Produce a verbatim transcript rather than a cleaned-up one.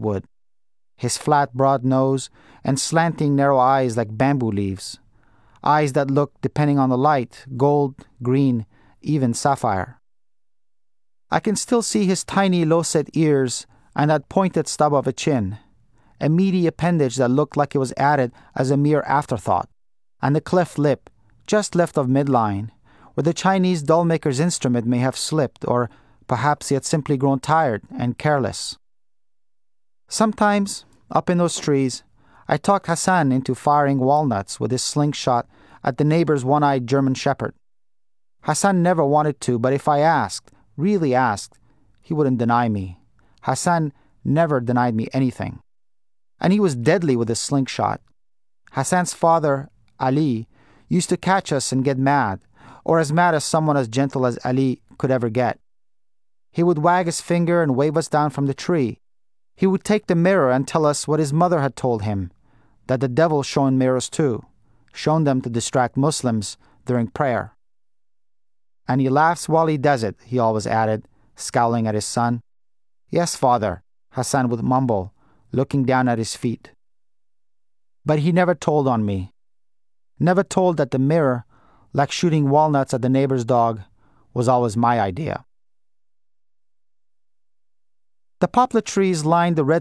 would. His flat, broad nose and slanting, narrow eyes like bamboo leaves. Eyes that looked, depending on the light, gold, green, even sapphire. I can still see his tiny, low-set ears and that pointed stub of a chin, a meaty appendage that looked like it was added as a mere afterthought, and the cleft lip, just left of midline, where the Chinese doll-maker's instrument may have slipped, or perhaps he had simply grown tired and careless. Sometimes, up in those trees, I talked Hassan into firing walnuts with his slingshot at the neighbor's one-eyed German shepherd. Hassan never wanted to, but if I asked, really asked, he wouldn't deny me. Hassan never denied me anything. And he was deadly with his slingshot. Hassan's father, Ali, used to catch us and get mad, or as mad as someone as gentle as Ali could ever get. He would wag his finger and wave us down from the tree. He would take the mirror and tell us what his mother had told him, that the devil shone mirrors too, shown them to distract Muslims during prayer. And he laughs while he does it, he always added, scowling at his son. Yes, father, Hassan would mumble, looking down at his feet. But he never told on me. Never told that the mirror, like shooting walnuts at the neighbor's dog, was always my idea. The poplar trees lined the red